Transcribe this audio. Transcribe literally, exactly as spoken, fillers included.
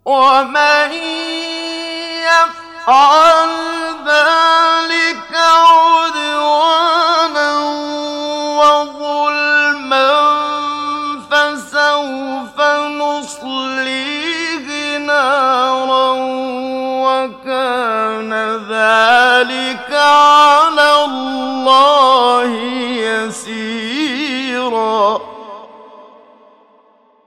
ومن يفعل ذلك عدوانا وظلما فسوف نصليه نارا وكان ذلك على الله